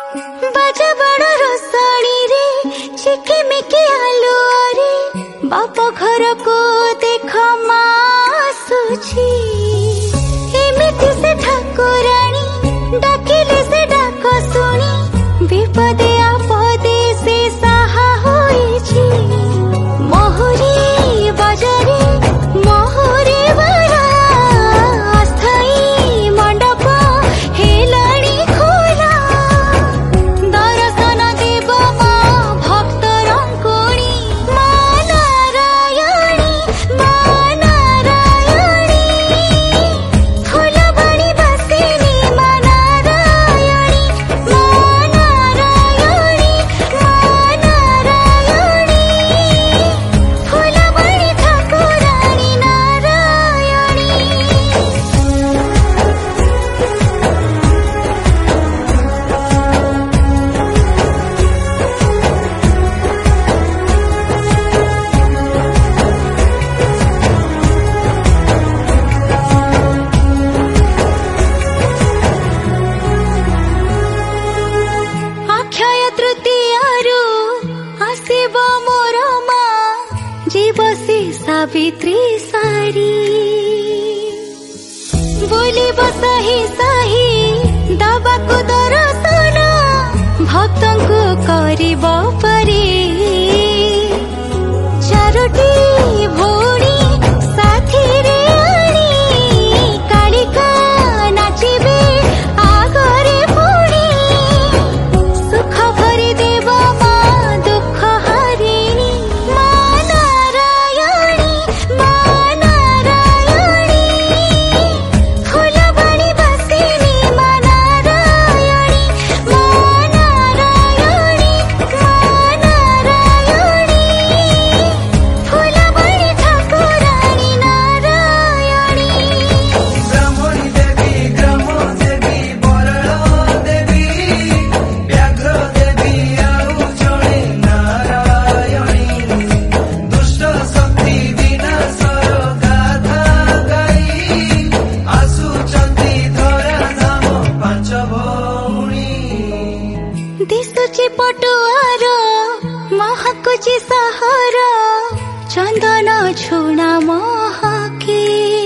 बाजा बड़ रोसणी रे चिकिमिकी आलुआरे बाप घर को देख मासुची एमिति से ठाकुराणी डाकिले से डाक शुणी विपदे आपदे से साहा होइछि मोहरी बजारे मोहरे बरा अस्थायी मंडप हेलाणी खोला दर्शन देव मा भक्त रंकुणी मा नारायणी फूलबाणी बसिनी मा नारायणी फूलबाणी ठाकुराणी नारायणी। अक्षय तृतीयारु आसिब मोर मा जीवसी सावित्री सारी बोलिब साही साही दबाकु दर्शन भक्तंकु करिब परी चारोटी भौणी साथी रे आनी कालिका नाचिबे आगरे पुणी सुख भरी देव मा दुख हरिणी मा नारायणी फूलबाणी बसिनी मा नारायणी फूलबाणी ठाकुराणी नारायणी। ब्राह्मणी देवी ग्राम देवी बरळ देवी व्याघ्र देवी आउ जणे नारायणी दुष्ट शक्ति विनाशर गाथा गाई आसुचंती धरा धाम पांच भौणी दिशुची पटुआर महकुची सहर चंदन छुणा महके।